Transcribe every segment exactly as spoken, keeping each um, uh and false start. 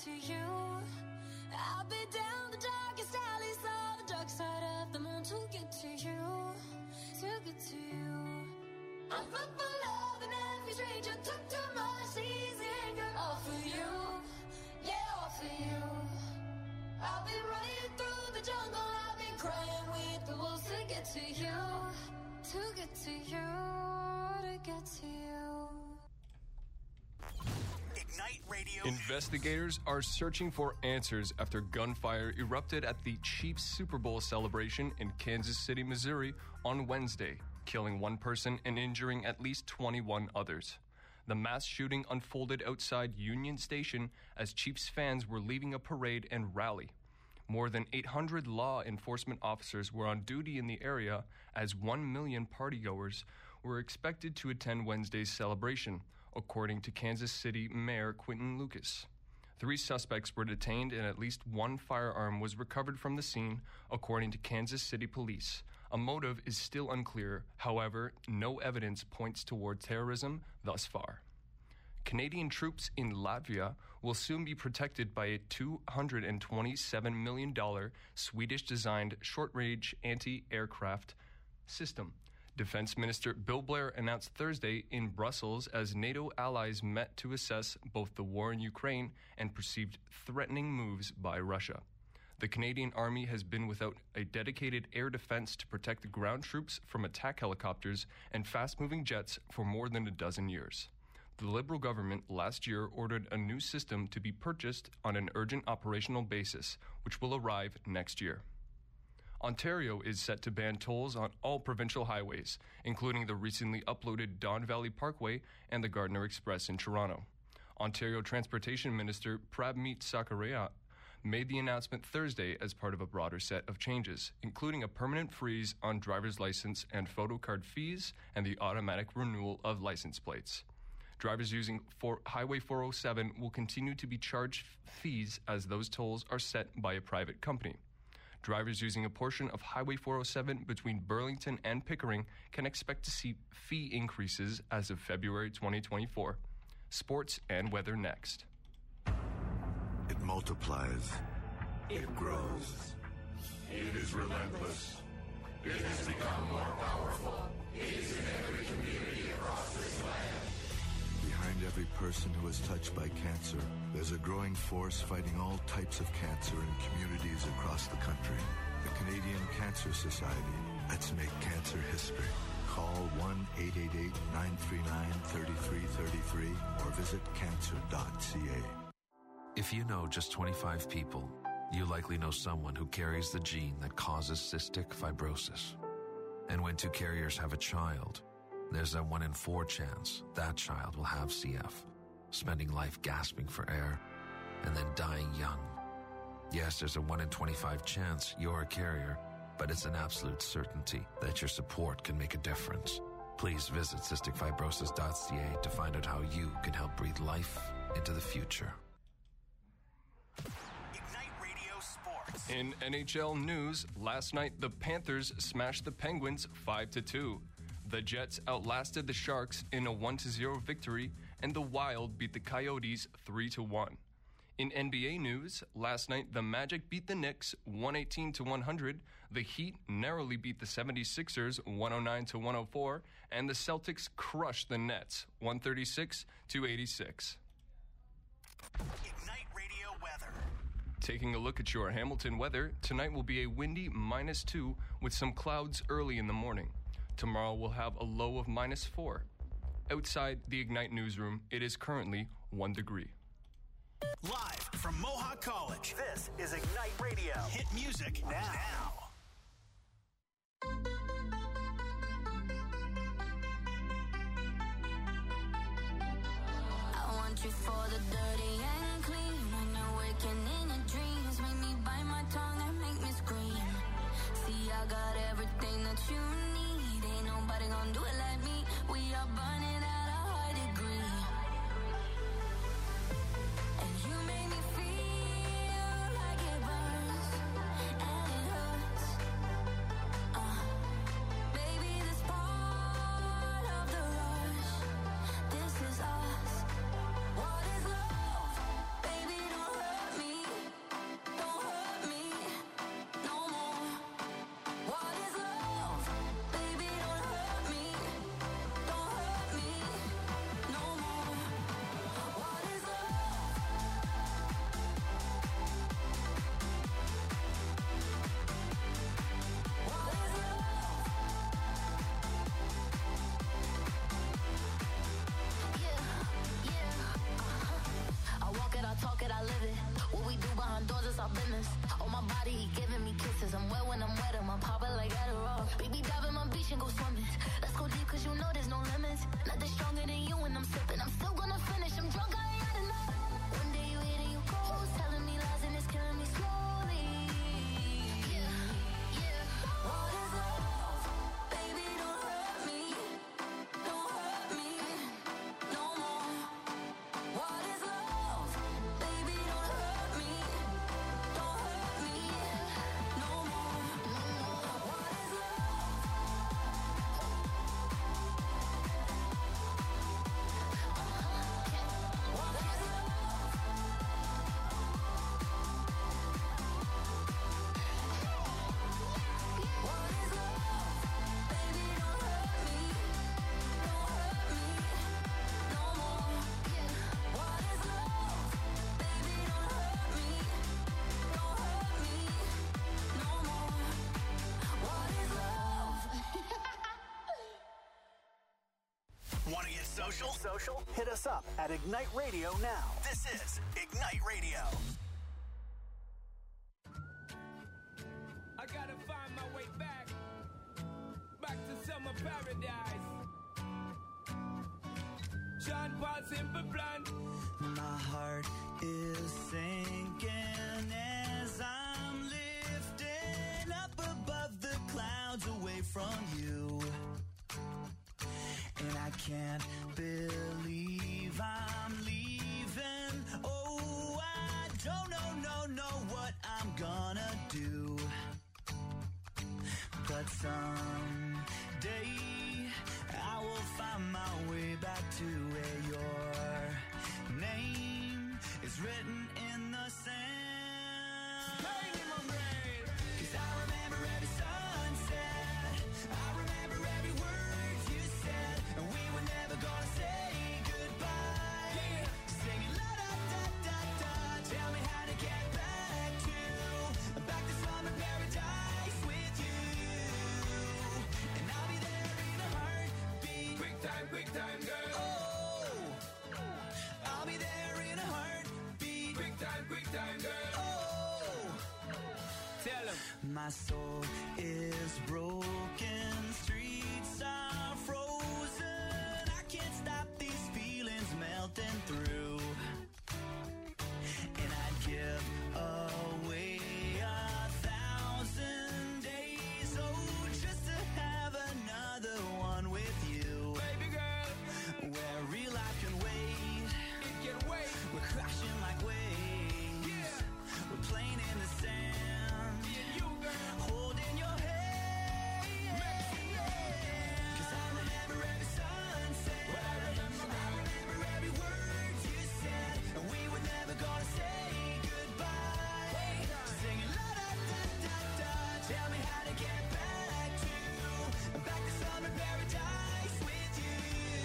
to you. I'll be down the darkest alleys of the dark side of the moon to get to you, to get to you. I'm full for love and every stranger took too much easy anger. All for you, yeah, all for you. I'll be running through the jungle, I've been crying with the wolves to get to you, to get to you, to get to you. Ignite Radio. Investigators are searching for answers after gunfire erupted at the Chiefs Super Bowl celebration in Kansas City, Missouri on Wednesday, killing one person and injuring at least twenty-one others. The mass shooting unfolded outside Union Station as Chiefs fans were leaving a parade and rally. More than eight hundred law enforcement officers were on duty in the area as one million partygoers were expected to attend Wednesday's celebration, according to Kansas City Mayor Quinton Lucas. Three suspects were detained and at least one firearm was recovered from the scene, according to Kansas City Police. A motive is still unclear. However, no evidence points toward terrorism thus far. Canadian troops in Latvia will soon be protected by a two hundred twenty-seven million dollars Swedish-designed short-range anti-aircraft system. Defense Minister Bill Blair announced Thursday in Brussels as NATO allies met to assess both the war in Ukraine and perceived threatening moves by Russia. The Canadian Army has been without a dedicated air defense to protect the ground troops from attack helicopters and fast-moving jets for more than a dozen years. The Liberal government last year ordered a new system to be purchased on an urgent operational basis, which will arrive next year. Ontario is set to ban tolls on all provincial highways, including the recently uploaded Don Valley Parkway and the Gardiner Express in Toronto. Ontario Transportation Minister Prabmeet Sakharia made the announcement Thursday as part of a broader set of changes, including a permanent freeze on driver's license and photo card fees and the automatic renewal of license plates. Drivers using for Highway four oh seven will continue to be charged fees as those tolls are set by a private company. Drivers using a portion of Highway four oh seven between Burlington and Pickering can expect to see fee increases as of February twenty twenty-four. Sports and weather next. It multiplies. It grows. It is relentless. It has become more powerful. It is in every community across this land. Behind every person who is touched by cancer, there's a growing force fighting all types of cancer in communities across the country. The Canadian Cancer Society. Let's make cancer history. Call one eight eight eight, nine three nine, three three three three or visit cancer dot c a. If you know just twenty-five people, you likely know someone who carries the gene that causes cystic fibrosis. And when two carriers have a child, there's a one in four chance that child will have C F, spending life gasping for air and then dying young. Yes, there's a one in twenty-five chance you're a carrier, but it's an absolute certainty that your support can make a difference. Please visit cystic fibrosis dot c a to find out how you can help breathe life into the future. Ignite Radio Sports. In N H L news, last night the Panthers smashed the Penguins five to two. The Jets outlasted the Sharks in a one to zero victory, and the Wild beat the Coyotes three to one. In N B A news, last night the Magic beat the Knicks one eighteen to one hundred, the Heat narrowly beat the seventy-sixers one oh nine to one oh four, and the Celtics crushed the Nets one thirty-six to eighty-six. Ignite Radio weather. Taking a look at your Hamilton weather, tonight will be a windy minus two with some clouds early in the morning. Tomorrow we'll have a low of minus four. Outside the Ignite newsroom, it is currently one degree. Live from Mohawk College, this is Ignite Radio. Hit music now. now. I want you for the dirty and clean. When you're waking in your dreams, make me bite my tongue and make me scream. See, I got everything that you need. Ain't nobody gonna do it like me. We are burning at a high degree. And you make me feel like it burns and it hurts. Uh, baby, this part of the rush. This is us. What is love? Baby, don't hurt social? Social? Hit us up at Ignite Radio now. This is Ignite Radio. I gotta find my way back, back to summer paradise. John Paul Simple Plan. My heart is sinking as I'm lifting up above the clouds away from you. And I can't believe I'm leaving. Oh, I don't know, no, know what I'm gonna do. But someday I will find my way back to where your name is written in the sand. Pain in my brain. 'Cause I remember every sunset, I remember every word you said, and we were never gonna say goodbye. Yeah. Singing la da da da da, tell me how to get back to, back to summer paradise with you. And I'll be there in a heartbeat. Quick time, quick time, girl. Oh, I'll be there in a heartbeat. Quick time, quick time, girl. Oh, Tell 'em. my soul is broken, streets are frozen. I can't stop these feelings melting through. And I'd give away a thousand days, oh, just to have another one with you. Baby girl, Where real life can wait, it can wait. we're crashing like waves. Yeah. We're playing in the sand, Me and you, girl. holding your hand. 'Cause I remember every sunset, What I remember, I remember every word you said, and we were never gonna say goodbye. Singing la da da da da, tell me how to get back to, back to summer paradise with you.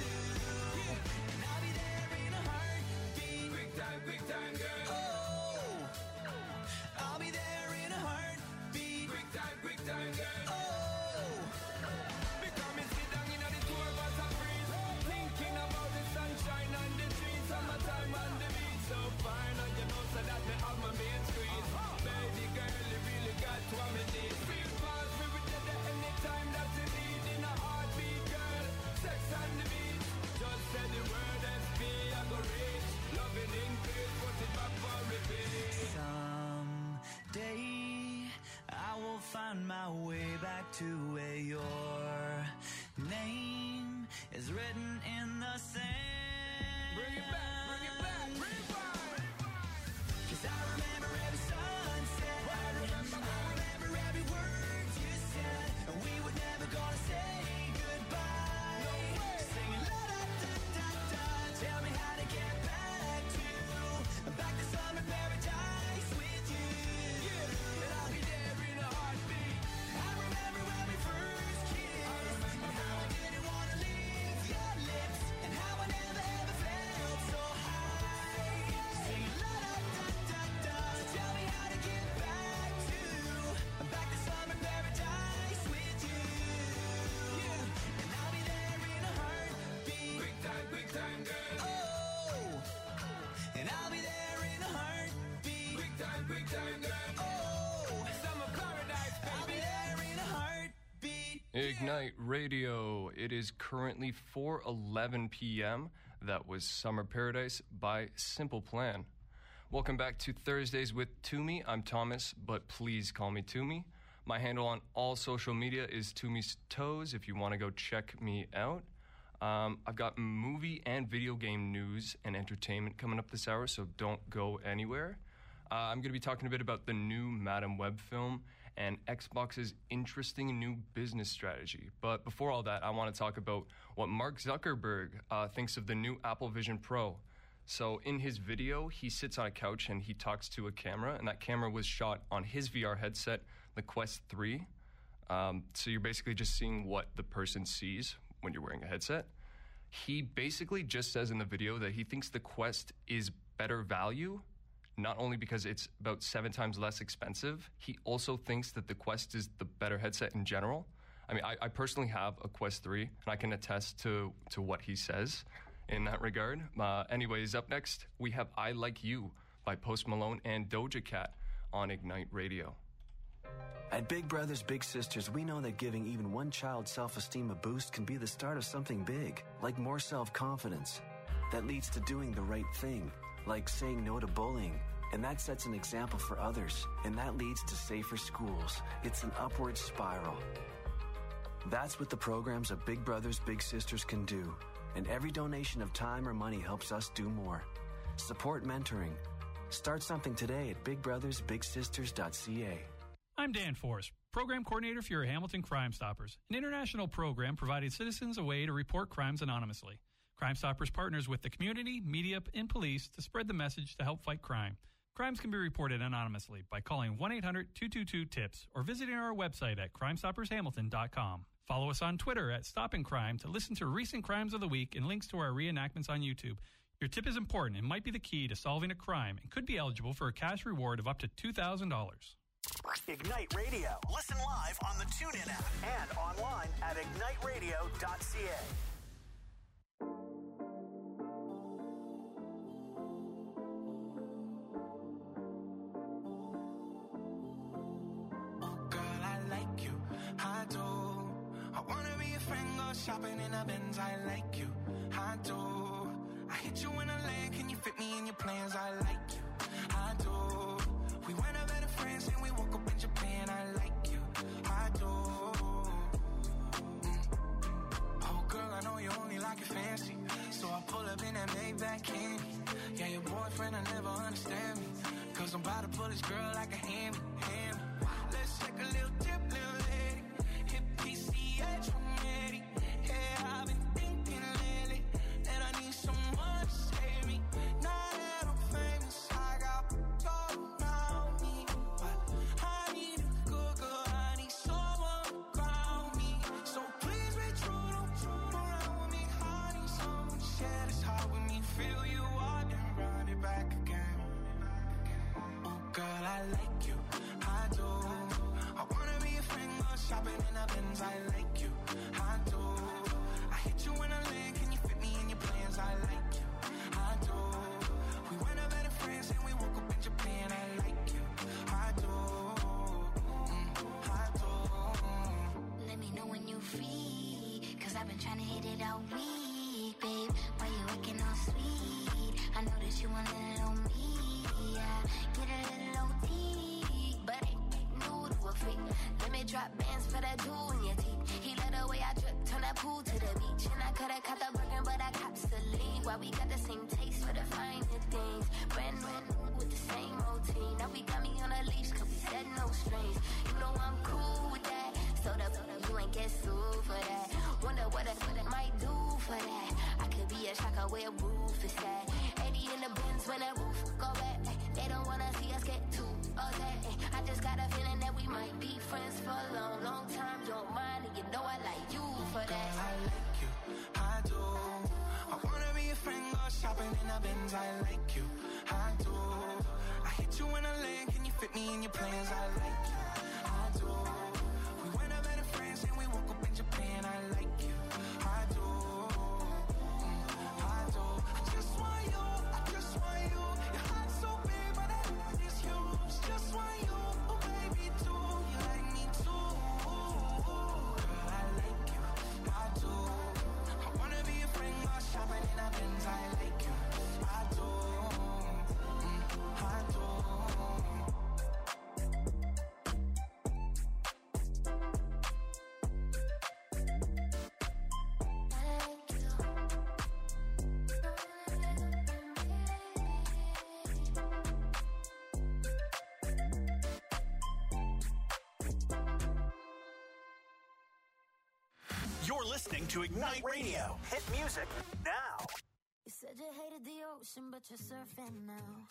And I'll be there in a heartbeat. Quick time, quick time, girl. Oh, I'll be there in a heartbeat. Quick time, quick time, girl. Oh, Because me sit down in the tour bus and breeze, thinking about the sunshine and the trees, summertime and the beach so fine, and you know so that me have my main squeeze. Baby girl, you really got what me need. Real fast, we will get there anytime that you need. In a heartbeat, girl, sex on the beach. Just say the word S P, I go reach. Loving increase, put it back for repeat. someday I will find my way back to where your name is written in the sand. Bring it back, bring it back, rewind. 'Cause I remember every sunset, I remember, I remember every word you said, and we were never gonna say goodbye. No way. Singing la da da da da, tell me how to get back to, back to summer paradise with you. And I'll be there in a heartbeat. I remember when we first kissed, and how I didn't wanna leave your lips, and how I never ever felt so high. Singing la da da da da, tell me how to get back to, back to summer paradise with you. And I'll be there in a heartbeat. Quick time, quick time, girl. Oh, and I'll be there in a heartbeat. Quick time, quick time, girl. Oh, Summer paradise, I'll be baby. there in a heartbeat. Ignite Radio. It is currently four eleven p.m. That was Summer Paradise by Simple Plan. Welcome back to Thursdays with Toomey. I'm Thomas, but please call me Toomey. My handle on all social media is Toomey's Toes if you want to go check me out. Um, I've got movie and video game news and entertainment coming up this hour, so don't go anywhere. Uh, I'm going to be talking a bit about the new Madam Web film and Xbox's interesting new business strategy. But before all that, I want to talk about what Mark Zuckerberg uh, thinks of the new Apple Vision Pro. So in his video, he sits on a couch and he talks to a camera, and that camera was shot on his V R headset, the Quest three. Um, so you're basically just seeing what the person sees when you're wearing a headset. He basically just says in the video that he thinks the Quest is better value, not only because it's about seven times less expensive, he also thinks that the Quest is the better headset in general. I mean, I, I personally have a Quest three, and I can attest to, to what he says in that regard. Uh, anyways, up next, we have I Like You by Post Malone and Doja Cat on Ignite Radio. At Big Brothers Big Sisters, we know that giving even one child self-esteem a boost can be the start of something big, like more self-confidence. That leads to doing the right thing, like saying no to bullying. And that sets an example for others, and that leads to safer schools. It's an upward spiral. That's what the programs of Big Brothers Big Sisters can do. And every donation of time or money helps us do more. Support mentoring. Start something today at big brothers big sisters dot c a. I'm Dan Forrest, Program Coordinator for your Hamilton Crime Stoppers, an international program providing citizens a way to report crimes anonymously. Crime Stoppers partners with the community, media, and police to spread the message to help fight crime. Crimes can be reported anonymously by calling one eight hundred two two two TIPS or visiting our website at crime stoppers hamilton dot com. Follow us on Twitter at Stopping Crime to listen to recent crimes of the week and links to our reenactments on YouTube. Your tip is important and might be the key to solving a crime and could be eligible for a cash reward of up to two thousand dollars. Ignite Radio. Listen live on the TuneIn app and online at ignite radio dot c a. Oh, girl, I like you. I do. I wanna be a friend, go shopping in a Benz. I like you. I do. I hit you in a lane. Can you fit me in your plans? I like you. I do. We went out better friends and we woke up in Japan. I like you. I do. Mm. Oh, girl, I know you only like it fancy. So I pull up in that Maybach candy. Yeah, your boyfriend, I never understand me. Cause I'm about to pull this girl like a hammy, hammy. Let's take a little dip, little lady. Hit P C H, I'm ready. Yeah, I've been thinking lately that I need someone to save me. Now that I'm famous, I got gold around me. But I need a good girl, I need someone to ground me. So please be true, don't true around with me. I need someone to share this heart with me. Feel you out and run it back again. Oh, girl, I like you, I do. I wanna be a friend, go shopping in a Benz. I like you, I do. I hit you in a lane, can you fit me in your plans? I like you, I do. We went out better friends and we woke up in Japan. I like you, I do. Mm, I do. Let me know when you free, cause I've been trying to hit it out weak, babe. Why you acting all sweet? I know that you want a little me, yeah. Get a little O T, but ain't new to a freak. Let me drop bands for that jewel in your teeth. He let the way I drip, turn that pool to the beach. And I could've caught the Birkin, but I copped Celine. Why we got the same taste for the finer things. Brand new with the same routine. Now we got me on a leash, cause we said no strings. You know I'm cool with that. So the you ain't get sued for that. Wonder what I might do for that. I could be a shocker where roof is at. eighty in the bins when that roof go back. They don't wanna see us get too upset. I just got a feeling that we might be friends for a long, long time. Don't mind, and you know I like you for that. Girl, I like you, I do. I wanna be a friend, go shopping in a Benz. I like you, I do. I hit you in a lane, can you fit me in your plans? I like you, I do. We went out better friends and we woke up in Japan. I like you, I do. Mm, I do. I just want you, I just want you. Your heart's so big, but that is huge. Just want you, oh baby, too. You like me too. Girl, I like you, I do. I wanna be a friend, go shopping in a Benz. I like you, I do. Mm, I do. You're listening to Ignite Radio. Hit music now. You said you hated the ocean, but you're surfing now.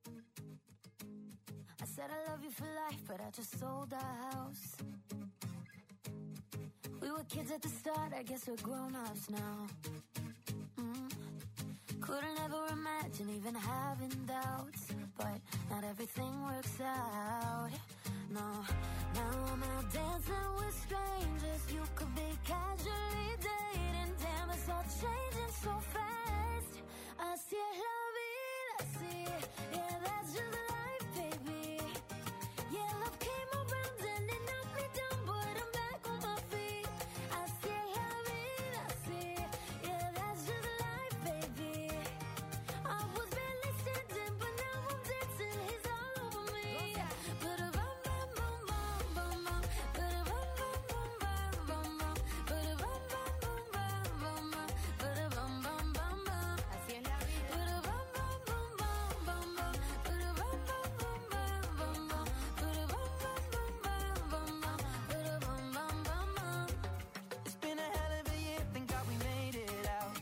I said I love you for life, but I just sold our house. We were kids at the start, I guess we're grown-ups now. Mm. Couldn't ever imagine even having doubts, but not everything works out. No, now I'm out dancing with strangers. You could be casually dating. Damn, it's all changing so fast. Así es la vida, así. Yeah, that's just life, baby. Yeah, love came around and it knocked me down, but I'm back on my feet. Así es la vida, así. Yeah, that's just life, baby. I was barely standing, but now I'm dancing. He's all over me. Ba-da-bum, bum, bum, bum, bum, bum. Ba-da-bum, bum, bum, bum, bum, bum. Ba-da-bum, bum, bum, bum, bum, bum. Ba-da-bum, bum, bum, bum. Así es la vida. Ba-da-bum, bum, bum, bum, bum, bum. Ba-da-bum, bum, bum, bum, bum, bum. Ba-da-bum, bum, bum, bum, bum, bum. Ba-da-bum, bum, bum, bum. It's been a hell of a year, thank God we made it out.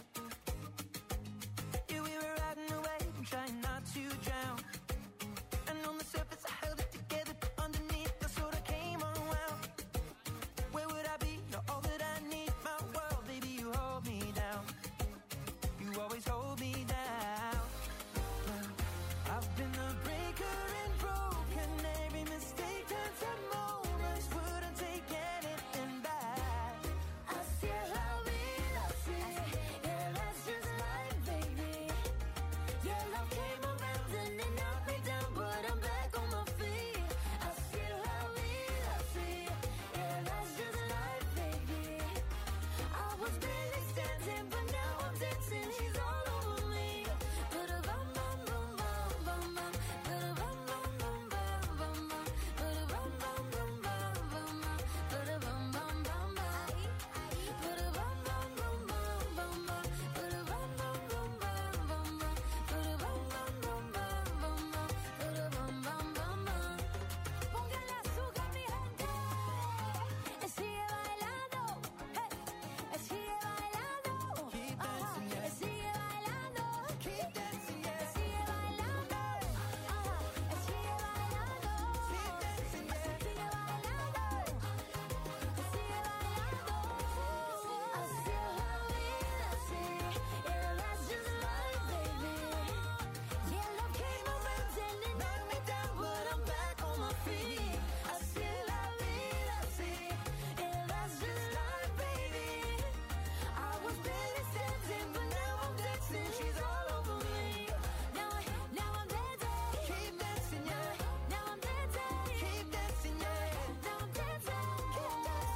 Yeah, we were riding away, trying not to drown. And on the surface I held it together, but underneath I sort of came unwound. Where would I be? You're all that I need, my world, baby, you hold me down. You always hold me down. Yeah. I've been a breaker and broken. Every mistake turns to moments. Wouldn't take anything back. Así es la vida, así. Yeah, that's just life, baby. Yeah, love came around and it knocked me down, but I'm back on my feet. Así es la vida, así. Yeah, that's just life, baby. I was barely standing, but now I'm dancing. He's all over me. Ba-da-bum, bum, bum, bum, bum, bum. Ba-da-bum, bum, bum, bum, bum, bum. Ba-da-bum, bum, bum, bum, bum, bum. Ba-da-bum, bum, bum, bum. Ba-da-bum, bum, bum, bum, bum, bum. Ba-da-bum, bum, bum, bum, bum, bum. Ba-da-bum, bum, bum, bum, bum, bum. Ba-da-bum, bum, bum, bum. Póngale azúcar, mi gente. Él sigue bailando. Hey. Él sigue bailando. Keep Ajá. dancing, yeah. Él sigue bailando. Keep dancing, yeah. Él sigue bailando. Ajá. Él sigue bailando. Keep dancing, Él yeah. sigue bailando. Él sigue bailando. Así es la vida, así. Yeah, that's just life, baby. Yeah, love came around and it knocked me down, but I'm back on my feet. Así es la vida, así. Yeah, that's just life, baby. I was barely standing, but now I'm dancing. She's all over me. Now, I, now I'm dancing. Keep dancing, yeah. Now I'm dancing. Keep dancing, yeah. Now I'm dancing. Keep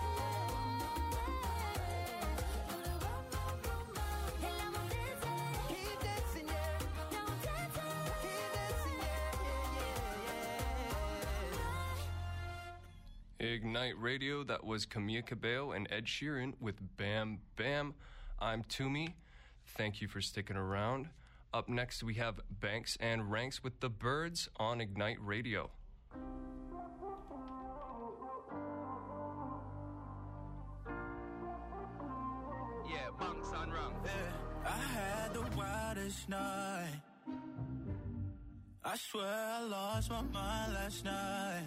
dancing. And now I'm dancing. Keep dancing, yeah. Now I'm dancing. Keep dancing, yeah, yeah, yeah, yeah. Ignite Radio, that was Camila Cabello and Ed Sheeran with Bam Bam. I'm Toomey. Thank you for sticking around. Up next, we have Banks and Ranks with the Birds on Ignite Radio. Yeah, Banks and Ranks. Yeah, I had the wildest night. I swear I lost my mind last night.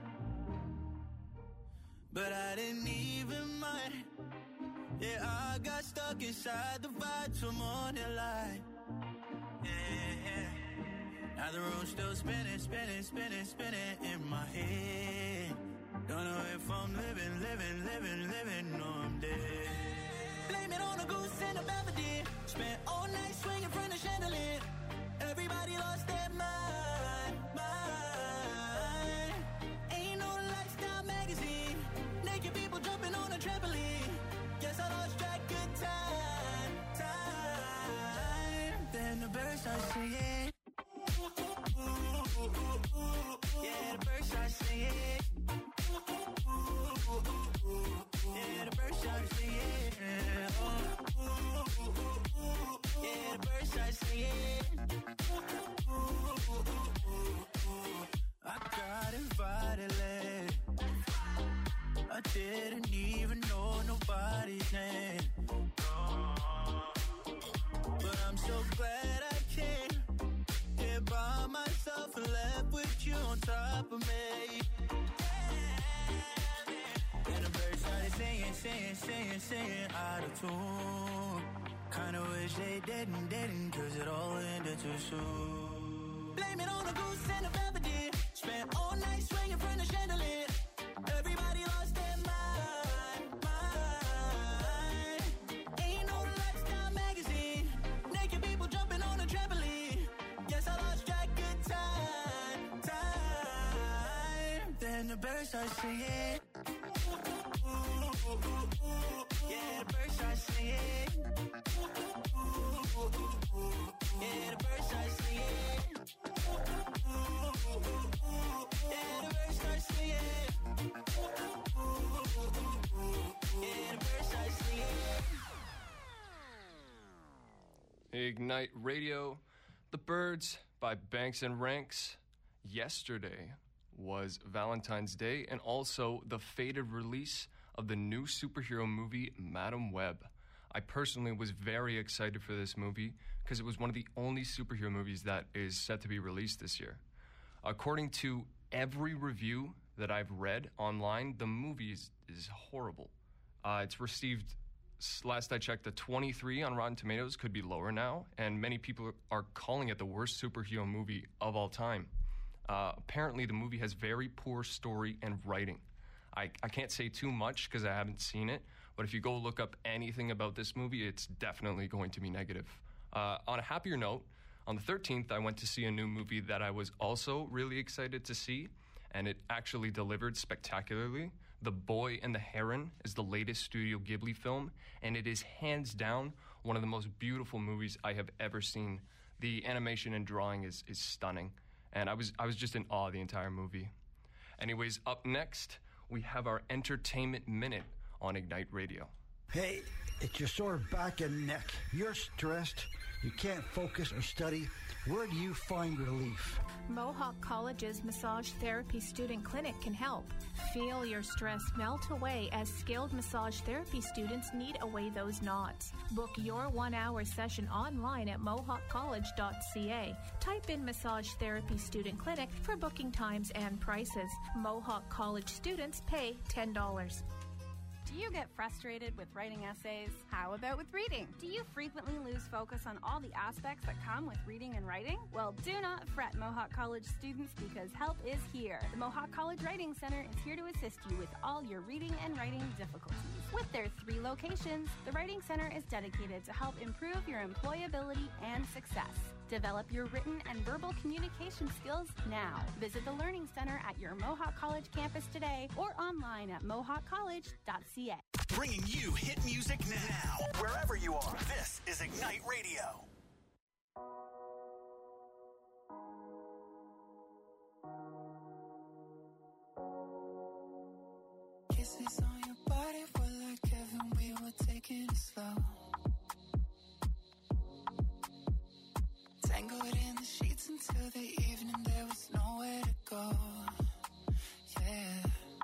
But I didn't even mind. Yeah, I got stuck inside the vibe till morning light. Yeah, yeah. Now the room's still spinning, spinning, spinning, spinning in my head. Don't know if I'm living, living, living, living, or I'm dead. Blame it on a goose and a belvedere. Spent all night swinging from the chandelier. Everybody lost their mind, mind. Ain't no lifestyle magazine. Naked people jumping on a trampoline. Guess I lost track of time, time. Then the birds start singing. Yeah, the birds start singing. Yeah, the birds start singing. Yeah, the birds start singing. I got invited late. I didn't even know nobody's name. But I'm so glad I came here by myself and left with you on top of me. And the birds started singing, singing, singing, singing out of tune. Kinda wish wish they didn't, didn't, cause it all ended too soon. Blame it on the goose and the feather did. Spent all night swinging from the chandelier. Everybody lost their mind, mind. Ain't no lifestyle magazine. Naked people jumping on a trampoline. Guess I lost track of time, time. Then the birds start singing. Yeah, the birds start singing. Yeah, the birds start singing. Yeah, the birds start singing. Yeah, the birds start singing. Ignite Radio, The Birds by Banks and Ranks. Yesterday was Valentine's Day and also the fated release of the new superhero movie, Madam Web. I personally was very excited for this movie because it was one of the only superhero movies that is set to be released this year. According to every review that I've read online, the movie is, is horrible. Uh, it's received, last I checked, a twenty-three on Rotten Tomatoes, could be lower now, and many people are calling it the worst superhero movie of all time. Uh, apparently, the movie has very poor story and writing. I, I can't say too much because I haven't seen it, but if you go look up anything about this movie, it's definitely going to be negative. Uh, on a happier note, on the thirteenth, I went to see a new movie that I was also really excited to see, and it actually delivered spectacularly. The Boy and the Heron is the latest Studio Ghibli film, and it is hands down one of the most beautiful movies I have ever seen. The animation and drawing is, is stunning, and I was I was just in awe the entire movie. Anyways, up next, we have our Entertainment Minute on Ignite Radio. Hey, it's your sore back and neck. You're stressed. You can't focus or study. Where do you find relief? Mohawk College's Massage Therapy Student Clinic can help. Feel your stress melt away as skilled massage therapy students knead away those knots. Book your one-hour session online at mohawk college dot c a. Type in Massage Therapy Student Clinic for booking times and prices. Mohawk College students pay ten dollars. Do you get frustrated with writing essays? How about with reading? Do you frequently lose focus on all the aspects that come with reading and writing? Well, do not fret, Mohawk College students, because help is here. The Mohawk College Writing Center is here to assist you with all your reading and writing difficulties. With their three locations, the Writing Center is dedicated to help improve your employability and success. Develop your written and verbal communication skills now. Visit the Learning Center at your Mohawk College campus today or online at mohawk college dot c a. Bringing you hit music now. Wherever you are, this is Ignite Radio. Kisses on your body were like heaven, we were taking it slow. Tangled in the sheets until the evening, there was nowhere to go. Yeah.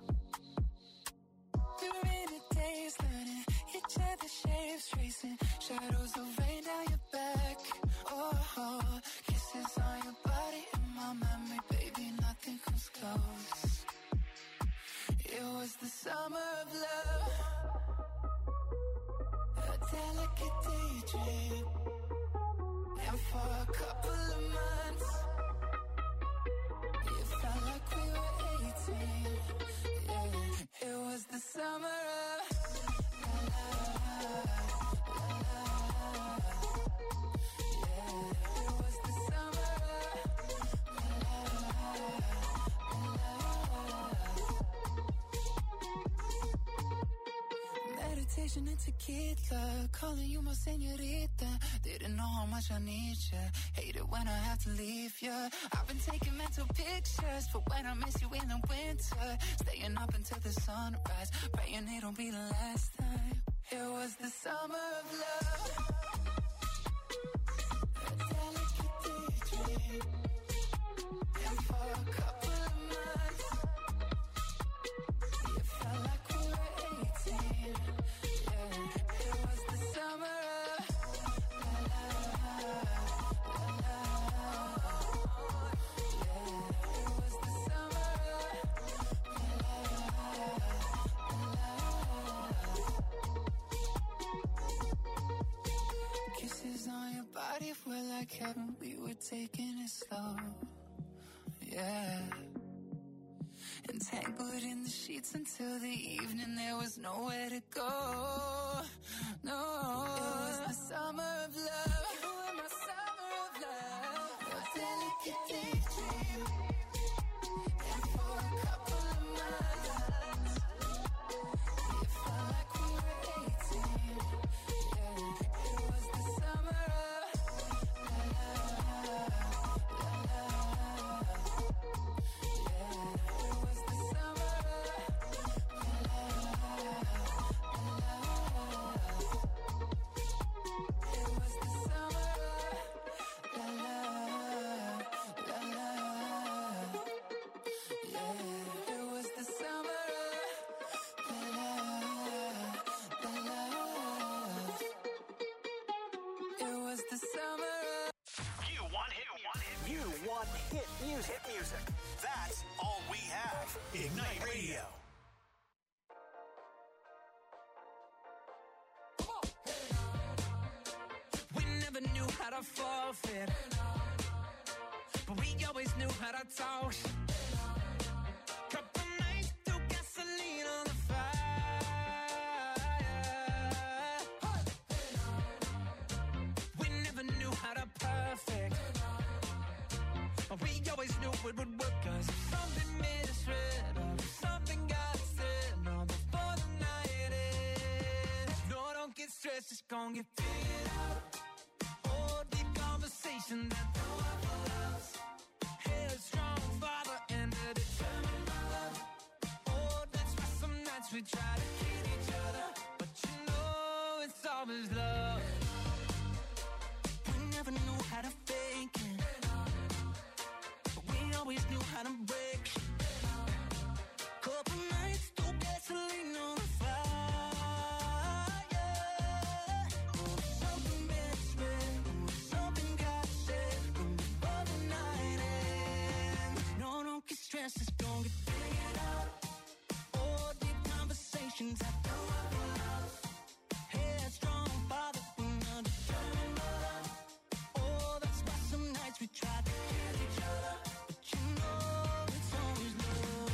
We're in a daze, learning each other's shapes, tracing shadows of rain down your back. Oh, oh, kisses on your body in my memory, baby, nothing comes close. It was the summer of love, a delicate daydream. And for a couple of months, it felt like we were eighteen. Yeah, it was the summer of la la la la. Yeah, it was the summer of la la la. Meditation and tequila, calling you my señorita. Didn't know how much I need ya. Hate it when I have to leave ya. I've been taking mental pictures for when I miss you in the winter. Staying up until the sunrise, praying it'll be the last time. It was the summer of love, a delicate daydream. And for a couple of months, it felt like we were eighteen. Yeah, it was the summer of kisses What if we're like heaven, we were taking it slow? Yeah. Entangled in the sheets until the evening, there was nowhere to go. No. It was the summer of love. You were my summer of love. Your delicate daydream. And for a couple of months, it felt like we were eighteen. Yeah. It was the summer of la la la la. Yeah. It was the summer of la la la la. It was the summer of la la la la. Yeah. It was the summer of la la la la. It was the summer of You want hit, want hit, you want hit music. Hit music. That's all we have. Ignite Radio. We never knew how to forfeit, but we always knew how to talk. Couple nights threw gasoline on the fire. We never knew how to perfect, but we always knew it would work. 'Cause if something made us red, or if something got said, no, before the night ends. No, don't get stressed, it's gonna get figured out. Oh, deep conversation that throw up our loves. Headstrong father and a determined mother. Oh, that's why some nights we try to kid each other, but you know it's always love. We never knew how to fake it, but we always knew how to break shit. Couple nights threw gasoline on the fire. Oh, something made us red, oh, something got said, oh, before the night ends. No, don't get stressed, it's gonna get figured out. Oh, deep conversations that throw up our love. Headstrong father and a determined mother. Oh, that's why some nights we try to kill each other, but you know it's always love.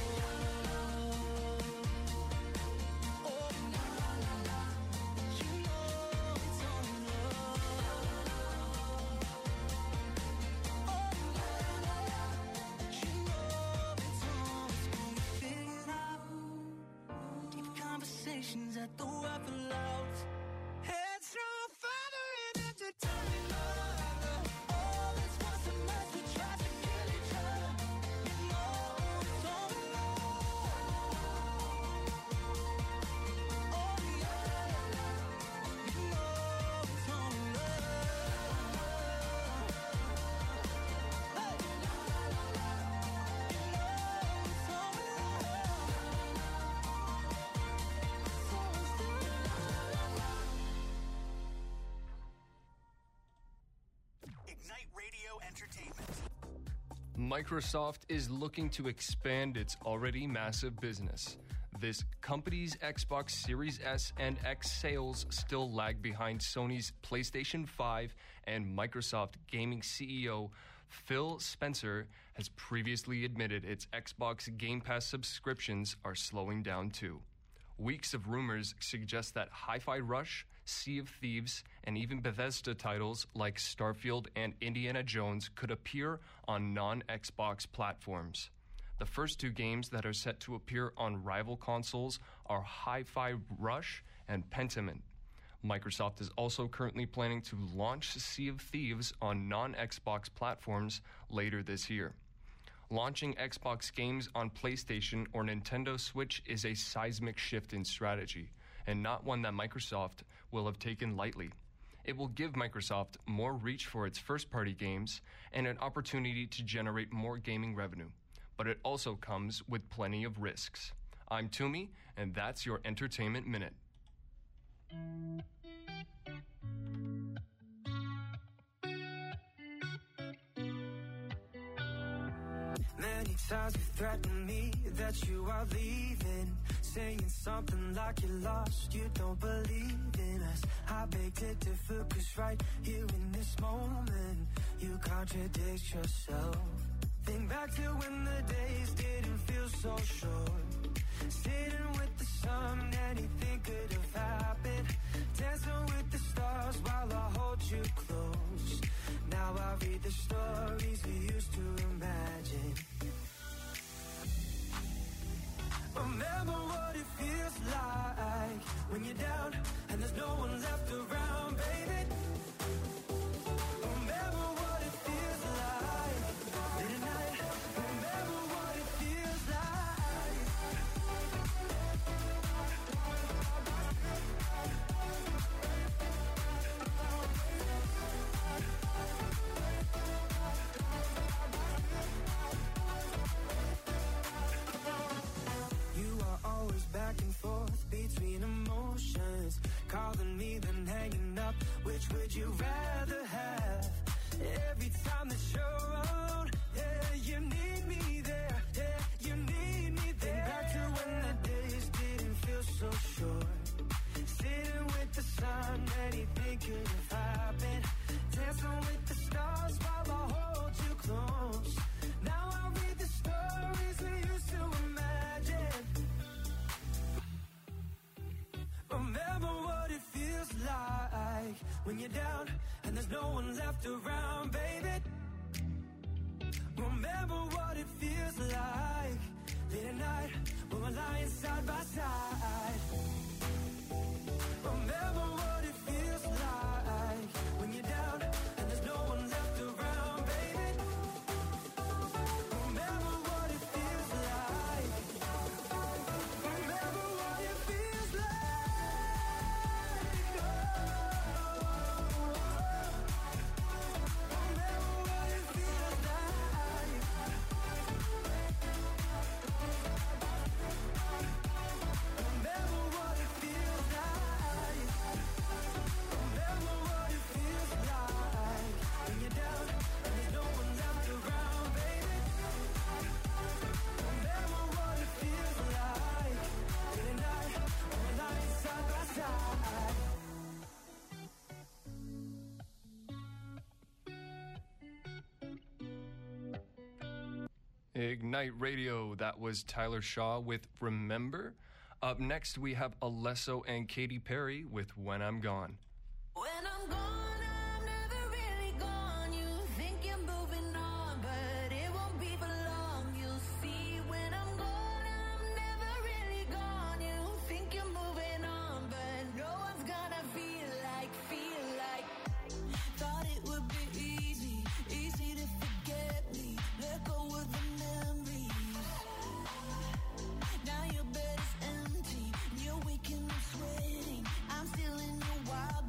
Oh, la la la la, but you know it's always love. Oh, la la la la, but you know it's always gonna get figured out. Deep conversations that throw up the loud. Headstrong father and a determined mother. Oh, that's why some nights we try to kill each other. You know it's always love. Oh, la la la la, you know it's always love. Hey, la la la la, you know it's always Ignite Radio Entertainment. Microsoft is looking to expand its already massive business. This company's Xbox Series S and X sales still lag behind Sony's PlayStation five, and Microsoft gaming C E O Phil Spencer has previously admitted its Xbox Game Pass subscriptions are slowing down too. Weeks of rumors suggest that Hi-Fi Rush, Sea of Thieves, and even Bethesda titles like Starfield and Indiana Jones could appear on non-Xbox platforms. The first two games that are set to appear on rival consoles are Hi-Fi Rush and Pentiment. Microsoft is also currently planning to launch Sea of Thieves on non-Xbox platforms later this year. Launching Xbox games on PlayStation or Nintendo Switch is a seismic shift in strategy, and not one that Microsoft will have taken lightly. It will give Microsoft more reach for its first-party games and an opportunity to generate more gaming revenue. But it also comes with plenty of risks. I'm Toomey, and that's your Entertainment Minute. Many times you threaten me that you are leaving, saying something like you're lost, you don't believe in us. I beg to differ, cause right here in this moment, you contradict yourself. Think back to when the days didn't feel so short. Sitting with the sun, anything could have happened. Dancing with the stars while I hold you close. Now I read the stories we used to imagine. Remember what it feels like when you're down and there's no one left around, baby. Remember what it feels like late at night. Remember what it feels like. You are always back and forth between emotions, calling me then hanging up. Which would you rather have? Every time that you're around, yeah, you need me there, yeah, you need me there. Think back to when the days didn't feel so short. Sitting with the sun, anything could have happened. Dancing with the stars while I hold you close. Now I read the stories we used to imagine. Remember what it feels like when you're down and there's no one left around, baby. Remember what it feels like late at night when we're lying side by side. Remember what it feels like when you're down and there's no one left around, baby. Remember what it feels like. Remember what it feels like. Remember what it feels like. Remember what it feels like. Remember what it feels like when you're down and there's no one left around, baby. Remember what it feels like late at night when we're lying side by side. Ignite Radio, that was Tyler Shaw with Remember. Up next, we have Alesso and Katy Perry with When I'm Gone. When I'm gone, I'm never really gone. You think you're moving on, but it won't be for long. You'll see when I'm gone, I'm never really gone. You think you're moving on, but no one's gonna feel like, feel like. Thought it would be easy, easy to forget me. Let go of the memories. Now your bed is empty, you're waking up sweating. I'm still in your wild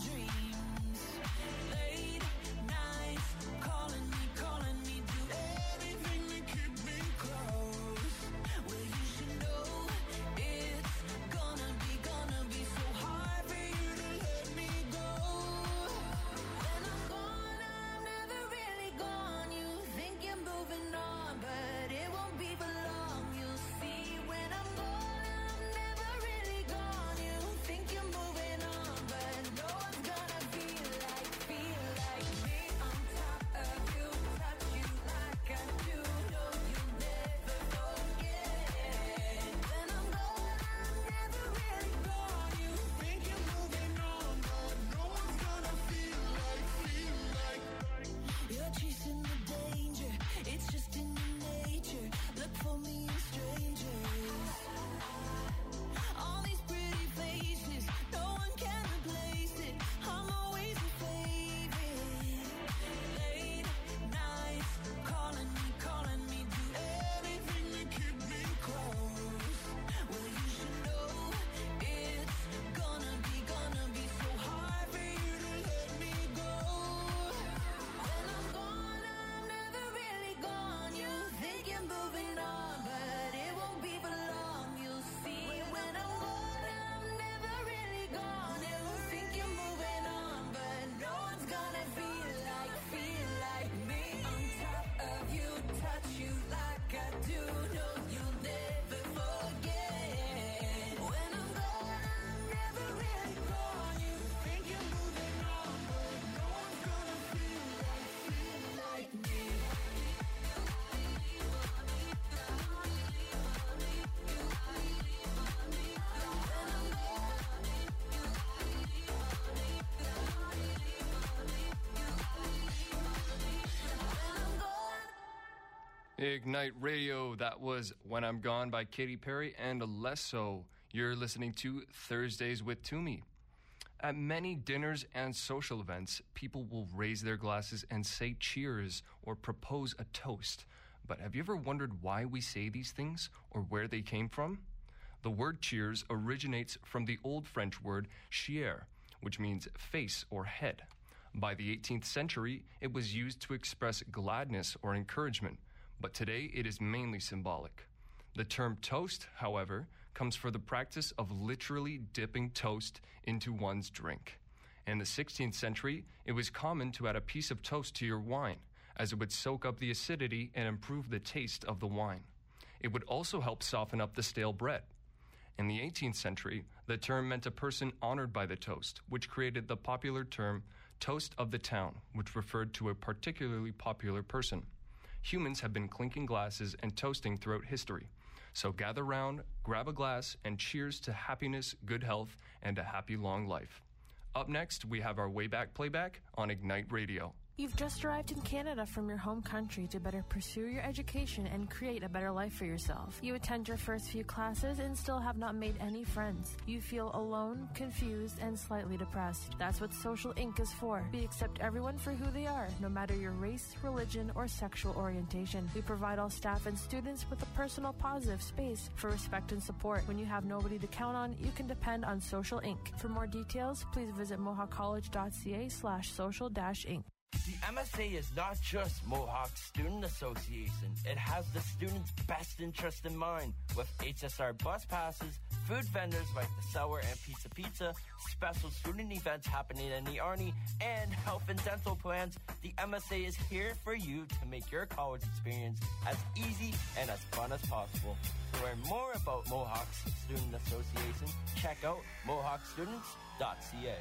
Ignite Radio, that was When I'm Gone by Katy Perry and Alesso. You're listening to Thursdays with Toomey. At many dinners and social events, people will raise their glasses and say cheers or propose a toast. But have you ever wondered why we say these things or where they came from? The word cheers originates from the Old French word chier, which means face or head. By the eighteenth century, it was used to express gladness or encouragement, but today it is mainly symbolic. The term toast, however, comes from the practice of literally dipping toast into one's drink. In the sixteenth century, it was common to add a piece of toast to your wine, as it would soak up the acidity and improve the taste of the wine. It would also help soften up the stale bread. In the eighteenth century, the term meant a person honored by the toast, which created the popular term toast of the town, which referred to a particularly popular person. Humans have been clinking glasses and toasting throughout history. So gather round, grab a glass, and cheers to happiness, good health, and a happy long life. Up next, we have our Wayback Playback on Ignite Radio. You've just arrived in Canada from your home country to better pursue your education and create a better life for yourself. You attend your first few classes and still have not made any friends. You feel alone, confused, and slightly depressed. That's what Social Incorporated is for. We accept everyone for who they are, no matter your race, religion, or sexual orientation. We provide all staff and students with a personal, positive space for respect and support. When you have nobody to count on, you can depend on Social Incorporated. For more details, please visit mohawkcollege.ca slash social dash inc. The M S A is not just Mohawk Student Association. It has the students' best interest in mind. With H S R bus passes, food vendors like the Sour and Pizza Pizza, special student events happening in the Arnie, and health and dental plans, the M S A is here for you to make your college experience as easy and as fun as possible. To learn more about Mohawk's Student Association, check out mohawk students dot c a.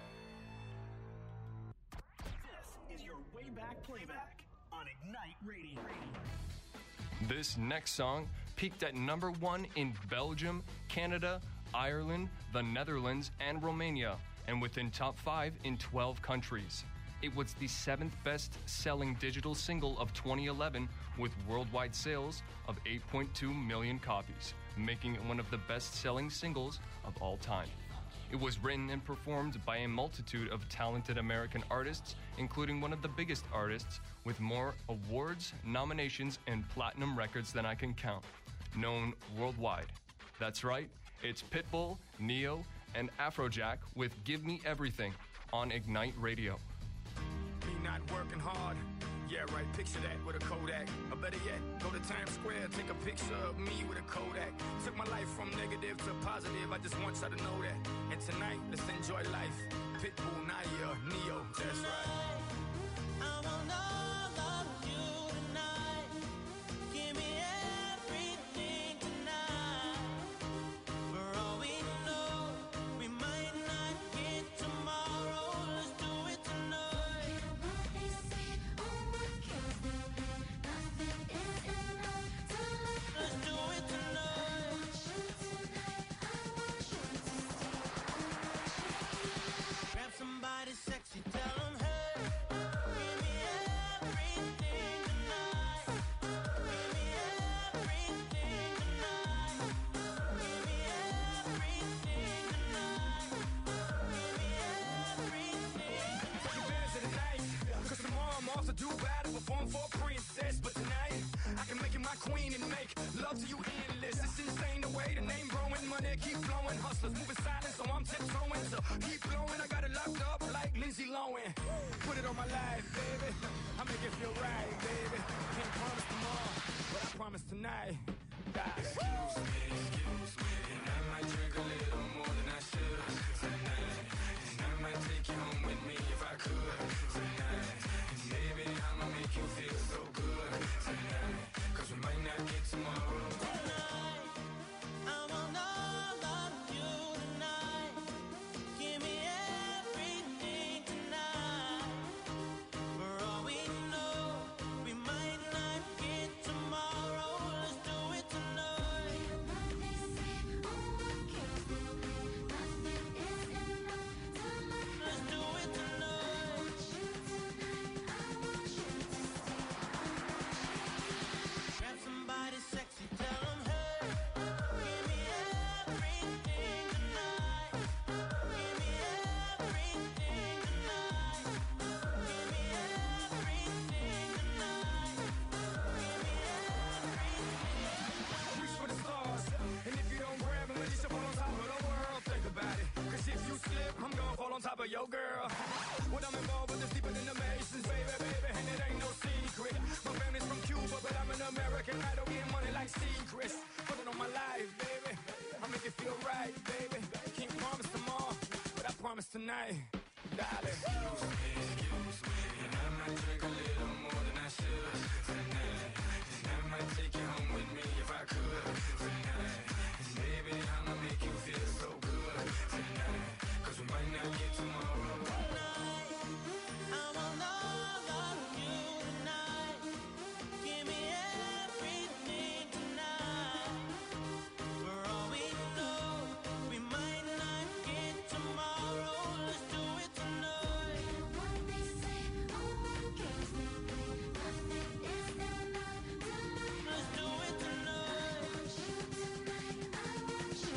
Wayback Playback on Ignite Radio. This next song peaked at number one in Belgium, Canada, Ireland, the Netherlands, and Romania, and within top five in twelve countries. It was the seventh best-selling digital single of twenty eleven with worldwide sales of eight point two million copies, making it one of the best-selling singles of all time. It was written and performed by a multitude of talented American artists, including one of the biggest artists with more awards, nominations, and platinum records than I can count, known worldwide. That's right, it's Pitbull, Neo, and Afrojack with Give Me Everything on Ignite Radio. Me not working hard. Yeah, right, picture that with a Kodak. Or better yet, go to Times Square, take a picture of me with a Kodak. Took my life from negative to positive, I just want y'all to know that. And tonight, let's enjoy life. Pitbull, Nadia, Neo, that's right. I want all of you tonight. Give me everything tonight. For all we know, we might not get tomorrow. Let's do it tonight. Let's do it tonight. Grab somebody sexy, tell them, hey, give me everything tonight. Give me everything tonight. Give me everything tonight. Give me everything. Take advantage of the night, cause tomorrow I'm off to do battle, perform for a princess. But tonight, I can make you my queen and make love to you endless. It's insane the way the name growing, money keep flowing. Hustlers moving silent, so I'm tiptoeing. So keep blowing, I got it locked up like Lindsay Lohan. Put it on my life, baby. I make it feel right, baby. Can't promise tomorrow, but I promise tonight. God. Excuse me, excuse me, and I might drink a little more than I should tonight. And I might take you home with me if I could tonight. And baby, I'ma make you feel so good tonight. Cause we might not get tomorrow. Tonight, I want all of you tonight. Give me everything tonight. For all we know, we might not get tomorrow. Let's do it tonight. promise tonight, darling. Excuse me, excuse me, and I might drink a little more than I should tonight. And I might take you home with me if I could tonight. And baby, I'ma make you feel so good tonight. Cause we might not get tomorrow. Tonight, I want all of you tonight. Give me everything tonight. For all we know, we might not get tomorrow. Let's do it tonight. What they say, all my girls they play. Nothing is that not tonight. Let's do it tonight. I want you tonight. I want you.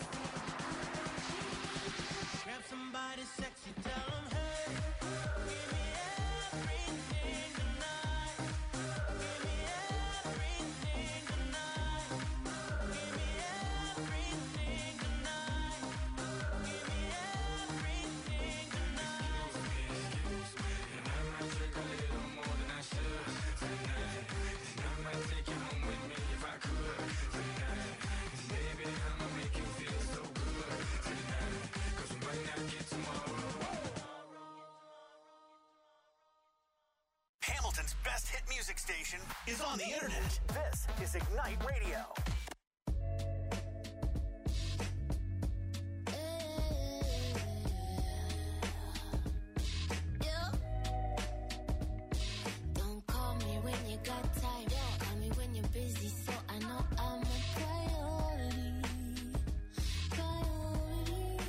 Grab somebody sexy, tell them hey. Give me everything tonight. Give me everything tonight. Give me everything tonight. Give me everything tonight. Excuse me, and I might drink a little more than I should tonight. And I might take you home with me if I could tonight. And baby, I'ma make you feel so good tonight. Cause we might not get tomorrow. Hamilton's best hit music station is on the internet. This is Ignite Radio. Don't call me when you got time. Call me when you're busy, so I know I'm a priority. Priority.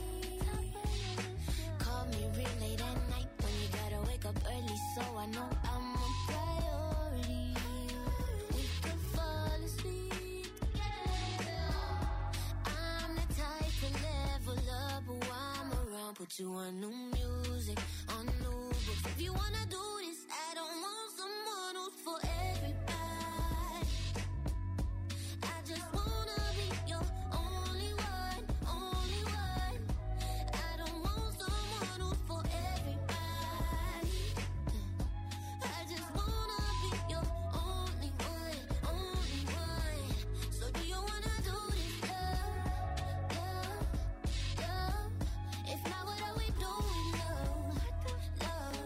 Call me real late at night when you gotta wake up early, so I know I'm a priority. We could fall asleep together. I'm the type to level up while I'm around. Put you on new music, on new books. If you wanna do this, I don't want someone who's for everybody. I just wanna be your only one, only one. I don't want someone who's for everybody. I just wanna be your only one, only one. So do you wanna do this, love, love, love? If not, what are we doing, love, love,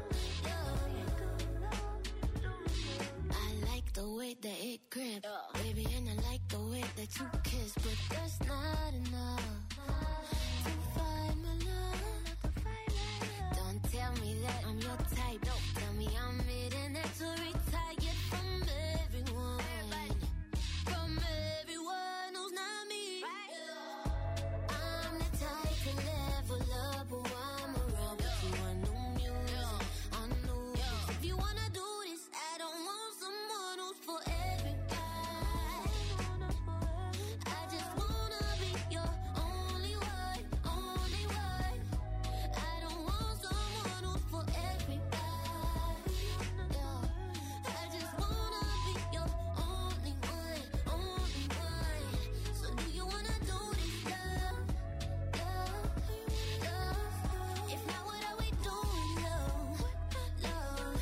love? I like the way that it grips, baby, and I like the way that you kiss, but that's not enough to find my love. Don't tell me that I'm your type. Don't tell me I'm it and that's to retire from everyone, from everyone who's not me. I'm the type to level up while I'm around. Put you on new music, on new books. If you wanna do this, I don't want someone who's for everybody. I just wanna be your only one, only one. I don't want someone who's for everybody. Yeah. I just wanna be your only one, only one. So do you wanna do this, love, love, love? If not, what are we doing, love, love,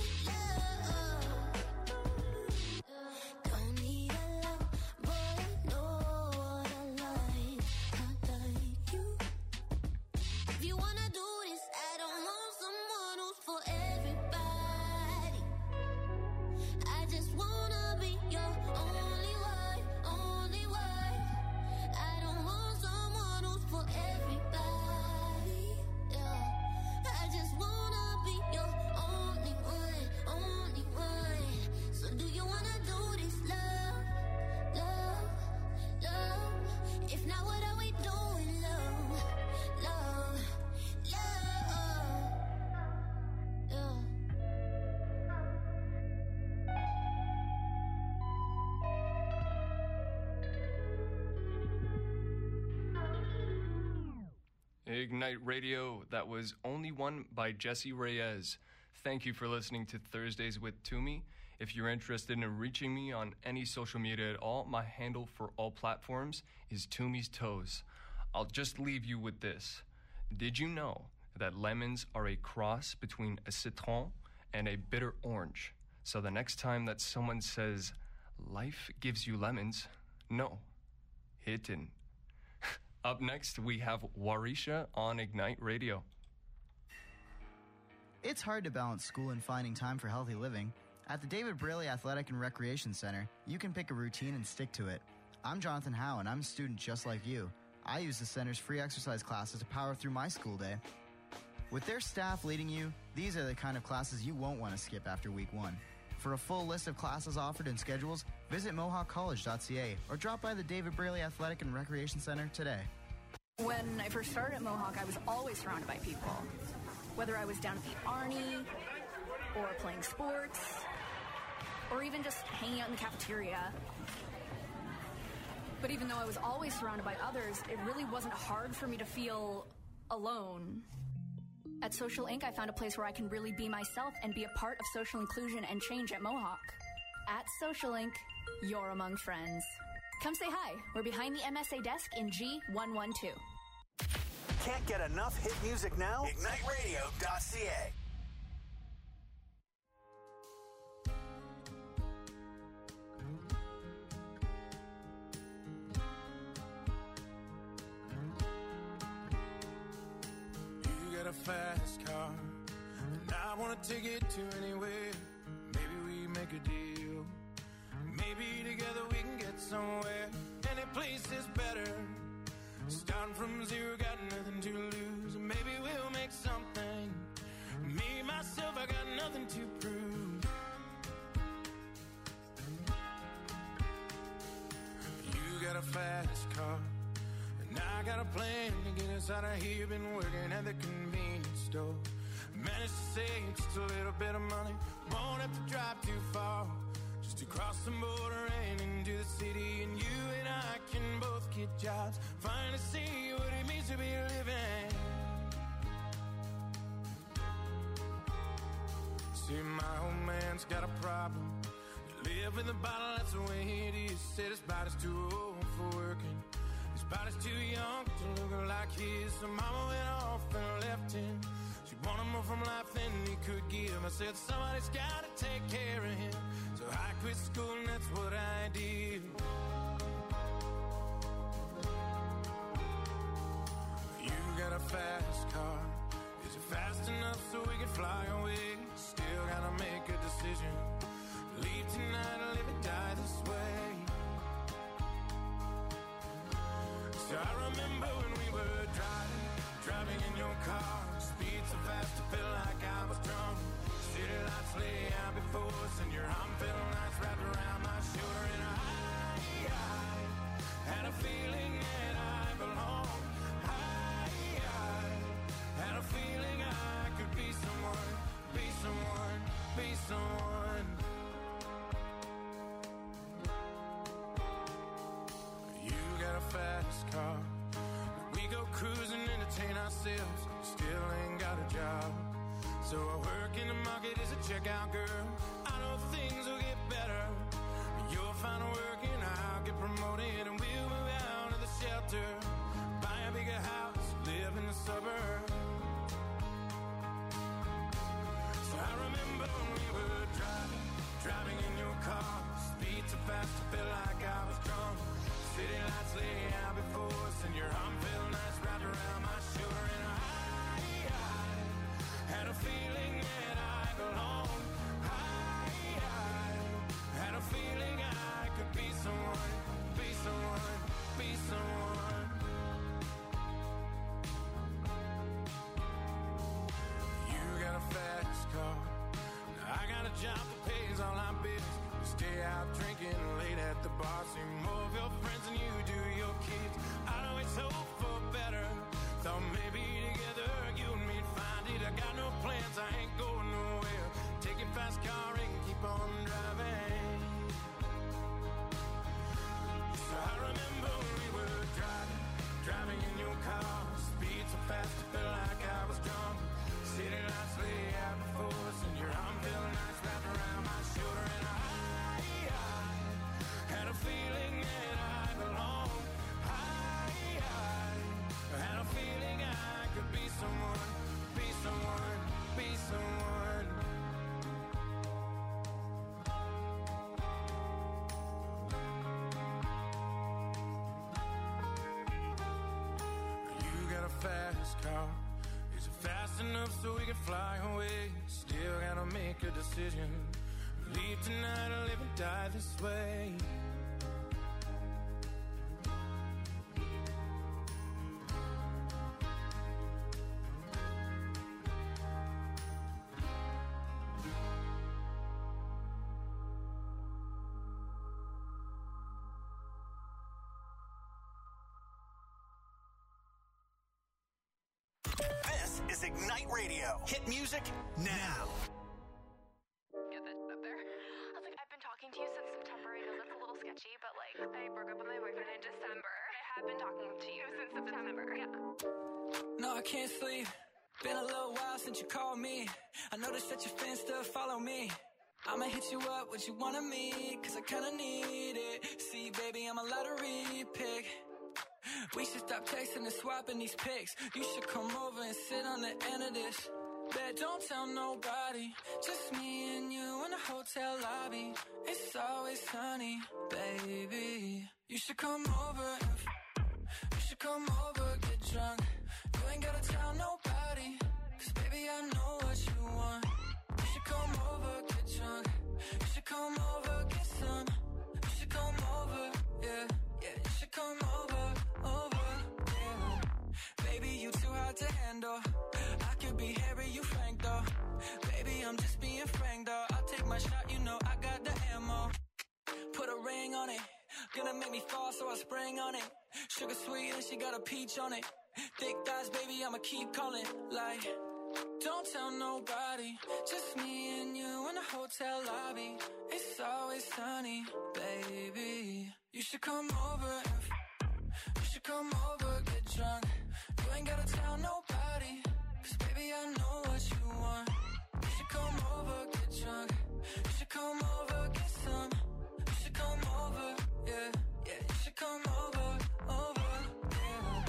love? Don't need a lot, boy, I know what I like. I like you. If you wanna do this, I don't want someone who's for everybody. I just wanna be your only one, only one. I don't want someone who's for everybody. Yeah. I just wanna be your only one, only one. So do you wanna do this, love, love, love? If not, what are we doing, love, love, love? Yeah. Ignite Radio, that was Only One by Jesse Reyes. Thank you for listening to Thursdays with Toomey. If you're interested in reaching me on any social media at all, my handle for all platforms is Toomey's Toes. I'll just leave you with this. Did you know that lemons are a cross between a citron and a bitter orange? So the next time that someone says, life gives you lemons, no, it didn't. Up next, we have Warisha on Ignite Radio. It's hard to balance school and finding time for healthy living. At the David Braley Athletic and Recreation Center, you can pick a routine and stick to it. I'm Jonathan Howe, and I'm a student just like you. I use the center's free exercise classes to power through my school day. With their staff leading you, these are the kind of classes you won't want to skip after week one. For a full list of classes offered and schedules, visit mohawk college dot c a or drop by the David Braley Athletic and Recreation Center today. When I first started at Mohawk, I was always surrounded by people. Whether I was down at the Arnie, or playing sports, or even just hanging out in the cafeteria. But even though I was always surrounded by others, it really wasn't hard for me to feel alone. At Social Incorporated, I found a place where I can really be myself and be a part of social inclusion and change at Mohawk. At Social Incorporated, you're among friends. Come say hi. We're behind the M S A desk in G one one two. Can't get enough hit music now? ignite radio dot c a. You got a fast car, and I want to take it to anywhere. Maybe we make a deal. Maybe together we can get somewhere. Any place is better. Starting from zero, got nothing to lose. Maybe we'll make something. Me, myself, I got nothing to prove. You got a fast car, and I got a plan to get us out of here. Been working at the convenience store. Managed to save just a little bit of money. Won't have to drive too far. Just to cross the border and into the city. And you and I can both get jobs. Finally see what it means to be living. See, my old man's got a problem. You live in the bottle, that's the way it is. Said his body's too old for working. His body's too young to look like his. So mama went off and left him. She wanted more from life than he could give. I said somebody's gotta take care of him. So I quit school and that's what I did. You got a fast car. Is it fast enough so we can fly away? Still gotta make a decision. Leave tonight or live and die this way. So I remember when we were driving, driving in your car. Speed so fast I felt like I was drunk. City lights lay out before us, and your arm felt nice wrapped around my shoulder. And I, I had a feeling that I belonged. I, I had a feeling I could be someone, be someone, be someone. You got a fast car. We go cruising, entertain ourselves. Still ain't got a job. So I work in the market as a checkout girl. I know things will get better. You'll find work and I'll get promoted. And we'll move out of the shelter. Buy a bigger house, live in the suburbs. So I remember when we were driving, driving in your car. Speed so fast I felt like I was drunk. City lights lay out before us, and your arm felt nice wrapped around my shoulder. And I, I had a feeling that I belonged. I, I had a feeling I could be someone, be someone, be someone. so we can fly away. Still gotta make a decision. Leave tonight or live and die this way. This is Ignite Radio. Hit music now. Get that up there. I was like, I've been talking to you since September. I know that's a little sketchy, but like, I broke up with my boyfriend in December. I have been talking to you since September. Yeah. No, I can't sleep. Been a little while since you called me. I noticed that your fans still follow me. I'ma hit you up, what you want of me, cause I kinda need it. See, baby, I'm a lottery pick. We should stop texting and swapping these pics. You should come over and sit on the end of this. Bet don't tell nobody. Just me and you in the hotel lobby. It's always sunny, baby. You should come over and f- You should come over, get drunk. You ain't gotta tell nobody, cause baby I know what you want. You should come over, get drunk. You should come over, get some. You should come over, yeah, yeah. You should come over, over, yeah. Baby, you too hard to handle. I could be Harry, you Frank though. Baby, I'm just being frank though. I'll take my shot, you know I got the ammo. Put a ring on it. Gonna make me fall, so I spring on it. Sugar sweet and she got a peach on it. Thick thighs, baby, I'ma keep calling. Like, don't tell nobody. Just me and you in the hotel lobby. It's always sunny, baby. You should come over and f- You should come over, get drunk. You ain't gotta tell nobody, cause baby I know what you want. You should come over, get drunk. You should come over, get some. You should come over, yeah, yeah. You should come over, over, yeah.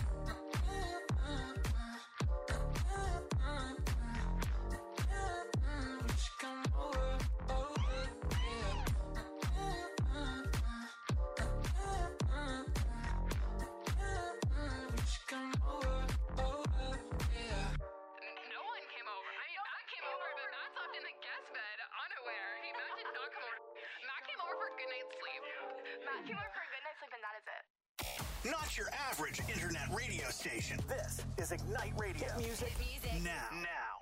You should come over, over, yeah. You should come over, over, yeah. No one came over. I mean, Matt came over, but Matt slept in the guest bed, unaware. He, Matt did not come over. Matt came over for a good night's sleep. Matt came over for a good night's sleep, and that is it. Not your average internet radio station. This is Ignite Radio. Hit music, now. Now.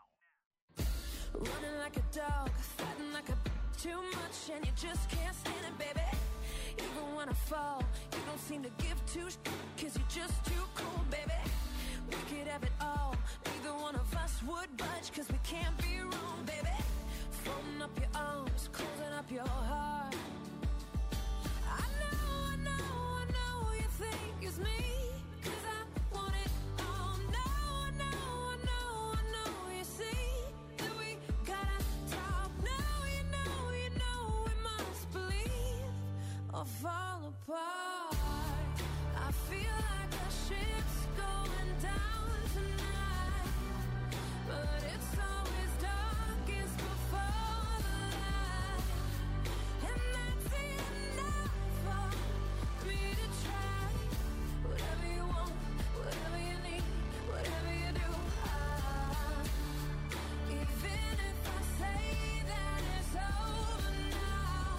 Running like a dog, fighting like a b- too much, and you just can't stand it, baby. Even when I fall, you don't seem to give two sh- cause you're just too cool, baby. We could have it all, neither one of us would budge, cause we can't be wrong, baby. Folding up your arms, closing up your heart. I know, I know, I know you think it's me, cause I want it all. No, I know, I know, I know you see that we gotta talk. No, you know, you know we must believe or fall apart. I feel like the ship's going down tonight, but it's always darkest before the light, and that's enough for me to try. Whatever you want, whatever you need, whatever you do, I, even if I say that it's over now,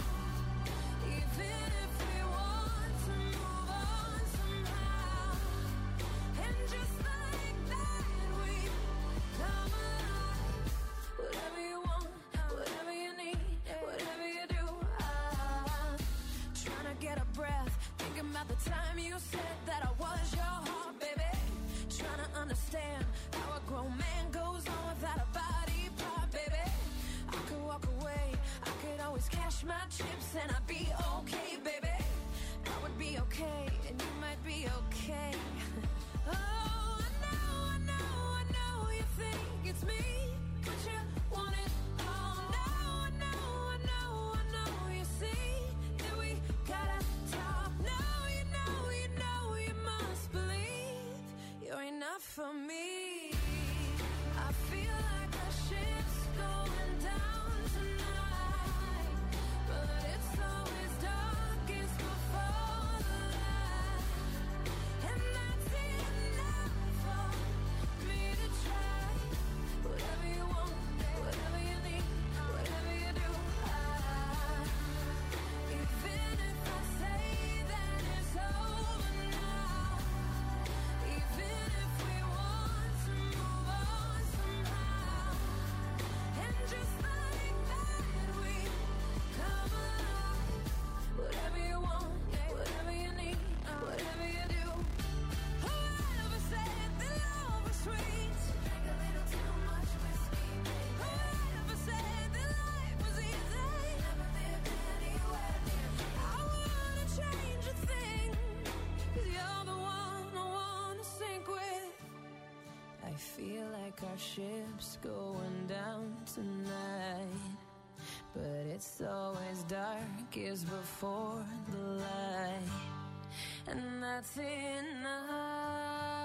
even if we want to move on somehow, and just like that we come alive. Whatever you want, whatever you need, whatever you do, I'm trying to get a breath, thinking about the time you said that I was your heart, baby. Trying to understand how a grown man goes on without a body part, baby. I could walk away, I could always cash my chips, and I'd be okay, baby. I would be okay, and you might be okay. Oh, I know, I know, I know you think it's me, but you want it all. No, I know, I know, I know you see that we gotta talk. No, you know, you know, you must believe you're enough for me. I feel like the ship's going down tonight, but it's always darkest before the light, and that's enough for me to try. ship's going down tonight, but it's always darkest before the light, and that's enough.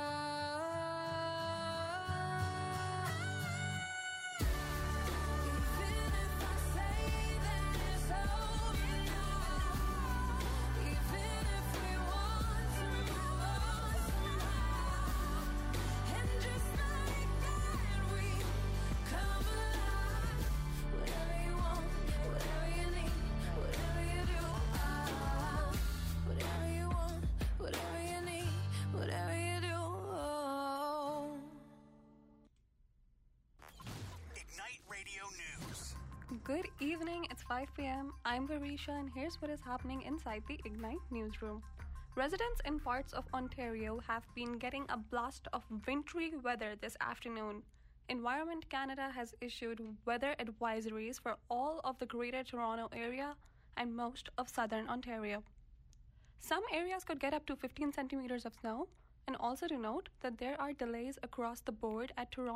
Good evening, it's five p.m. I'm Varisha and here's what is happening inside the Ignite newsroom. Residents in parts of Ontario have been getting a blast of wintry weather this afternoon. Environment Canada has issued weather advisories for all of the Greater Toronto Area and most of southern Ontario. Some areas could get up to fifteen centimeters of snow, and also to note that there are delays across the board at Toronto